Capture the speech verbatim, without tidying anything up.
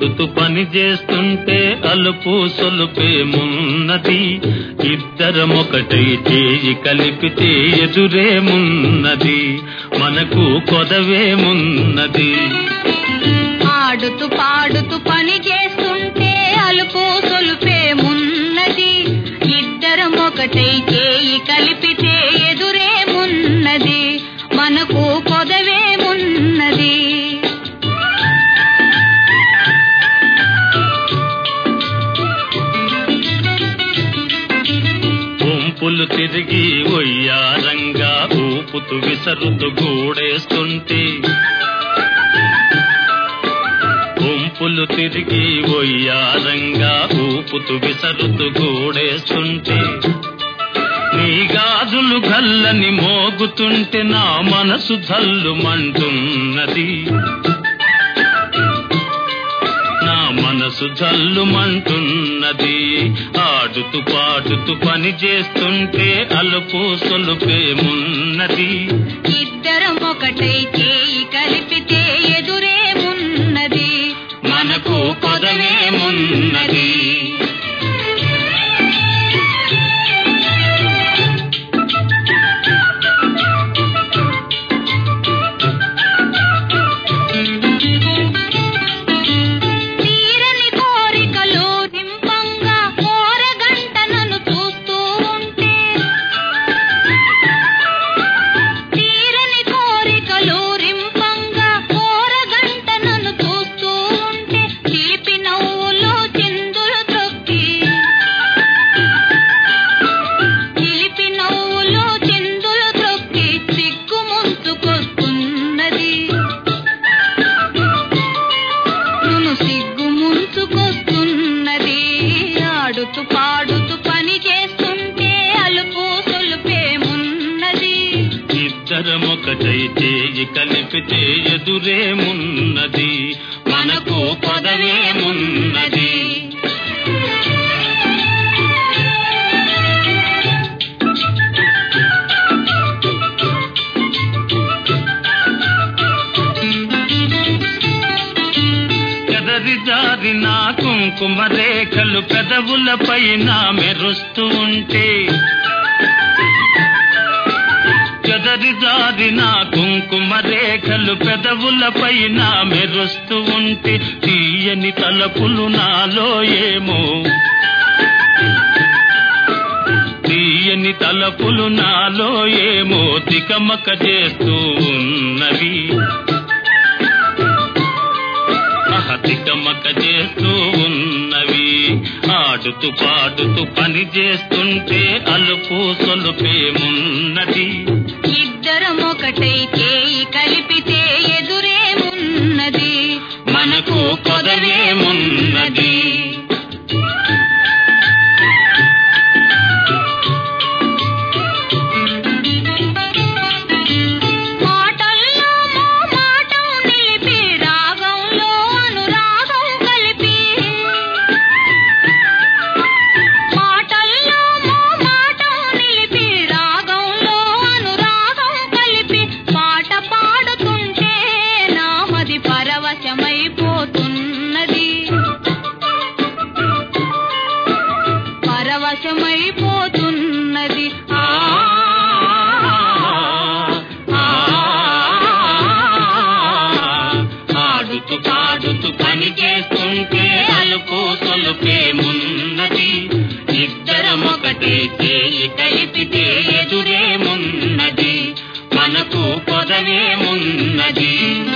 పాడుతూ పని చేస్తుంటే అలుపు సొలుపేమున్నది ఇద్దరమొకటై చేయి కలిపితే ఎదురేమున్నది మనకు కొదవేమున్నది ఆడుతూ పాడుతూ పని చేస్తుంటే అలుపు సొలుపేమున్నది ఇద్దరమొకటై చేయి కలిపితే ఎదురేమున్నది మనకు కొదవేమున్నది వంపులు తిరిగి ఒయ్యారంగా ఊపుతూ విసరుతూ గూడేస్తుంటే వంపులు తిరిగి ఒయ్యారంగా ఊపుతూ విసరుతూ గూడేస్తుంటే నీ గాజులు గల్లని మోగుతుంటే నా మనసు జల్లుమంటున్నది నా మనసు జల్లుమంటున్నది ఆడుతూ పాడుతూ పని చేస్తుంటే అలుపు సొలుపేమున్నది ఇద్దరం ఒకటై చేయి కలిపితే ఎదురేమున్నది మనకు కొదవేమున్నది ఆడుతూ పాడుతూ పని చేస్తుంటే అలుపు సొలుపేమున్నది ఇద్దరమొకటై చేయి కలిపితే ఎదురేమున్నది మనకు కొదవేమున్నది జారిన కుంకుమ రేఖలు పెదవుల పైన మెరుస్తూ ఉంటే చెదరి జారిన కుంకుమ రేఖలు పెదవుల పైన మెరుస్తూ ఉంటే తీయని తలపులు నాలో ఏమో తీయని తలపులు నాలో ఏమో తికమక చేస్తూ ఉన్నవి తికమక చేస్తూ ఉన్నవి ఆడుతూ పాడుతూ పని చేస్తుంటే అలుపు సొలుపేమున్నది ఇద్దరం ఒకటై చేయి కలిపితే ఎదురేమున్నది మనకు కొదవేమున్నది పరవశమైపోతున్నది పరవశమైపోతున్నది ఆడుతూ పాడుతూ పని చేస్తుంటే అలుపు సొలుపేమున్నది ఇద్దరమొకటే చేయి కలిపితే ఎదురేమున్నది మనకు కొదవేమున్నది